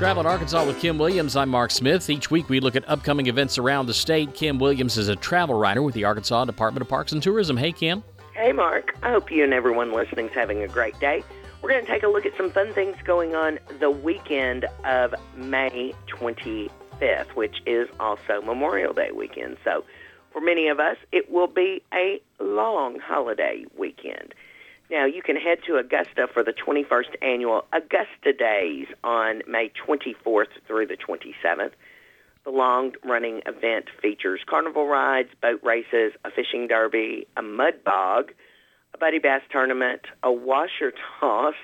Travel in Arkansas with Kim Williams. I'm Mark Smith. Each week we look at upcoming events around the state. Kim Williams is a travel writer with the Arkansas Department of Parks and Tourism. Hey, Kim. Hey, Mark. I hope you and everyone listening is having a great day. We're going to take a look at some fun things going on the weekend of May 25th, which is also Memorial Day weekend. So for many of us, it will be a long holiday weekend. Now, you can head to Augusta for the 21st Annual Augusta Days on May 24th through the 27th. The long-running event features carnival rides, boat races, a fishing derby, a mud bog, a buddy bass tournament, a washer toss,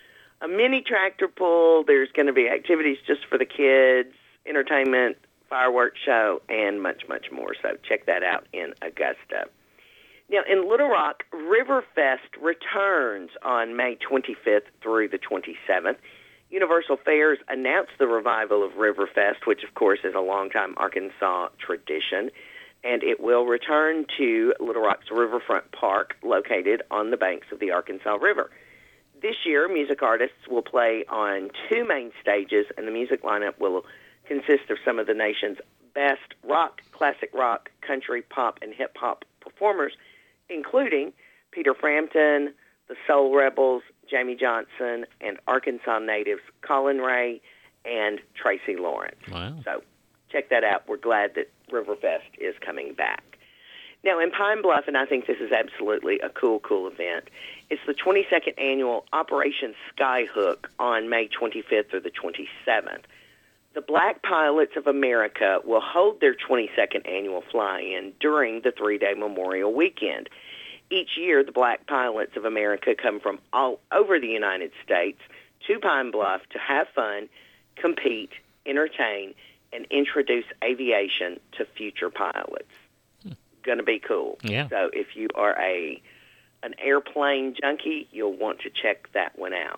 a mini tractor pull. There's going to be activities just for the kids, entertainment, fireworks show, and much, much more. So check that out in Augusta. Now, in Little Rock, Riverfest returns on May 25th through the 27th. Universal Fairs announced the revival of Riverfest, which, of course, is a longtime Arkansas tradition, and it will return to Little Rock's Riverfront Park, located on the banks of the Arkansas River. This year, music artists will play on two main stages, and the music lineup will consist of some of the nation's best rock, classic rock, country, pop, and hip-hop performers, including Peter Frampton, the Soul Rebels, Jamie Johnson, and Arkansas natives Colin Ray and Tracy Lawrence. Wow. So check that out. We're glad that Riverfest is coming back. Now, in Pine Bluff, and I think this is absolutely a cool event, it's the 22nd Annual Operation Skyhook on May 25th through the 27th. The Black Pilots of America will hold their 22nd annual fly-in during the three-day Memorial Weekend. Each year, the Black Pilots of America come from all over the United States to Pine Bluff to have fun, compete, entertain, and introduce aviation to future pilots. Going to be cool. Yeah. So if you are an airplane junkie, you'll want to check that one out.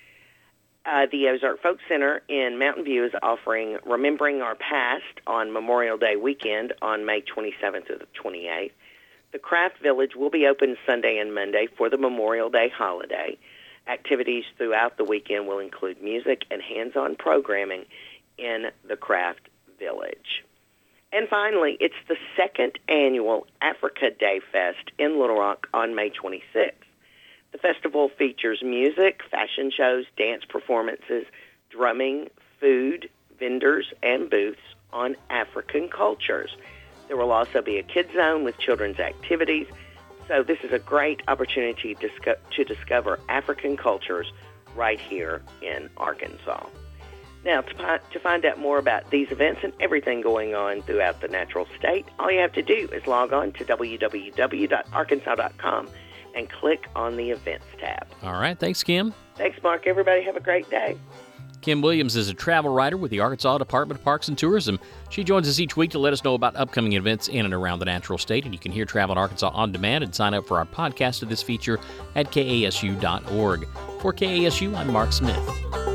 The Ozark Folk Center in Mountain View is offering Remembering Our Past on Memorial Day weekend on May 27th to the 28th. The Craft Village will be open Sunday and Monday for the Memorial Day holiday. Activities throughout the weekend will include music and hands-on programming in the Craft Village. And finally, it's the second annual Africa Day Fest in Little Rock on May 26th. The festival features music, fashion shows, dance performances, drumming, food, vendors, and booths on African cultures. There will also be a kids zone with children's activities. So this is a great opportunity to discover African cultures right here in Arkansas. Now, to find out more about these events and everything going on throughout the natural state, all you have to do is log on to www.arkansas.com and click on the Events tab. All right. Thanks, Kim. Thanks, Mark. Everybody have a great day. Kim Williams is a travel writer with the Arkansas Department of Parks and Tourism. She joins us each week to let us know about upcoming events in and around the natural state, and you can hear Travel in Arkansas on demand and sign up for our podcast of this feature at KASU.org. For KASU, I'm Mark Smith.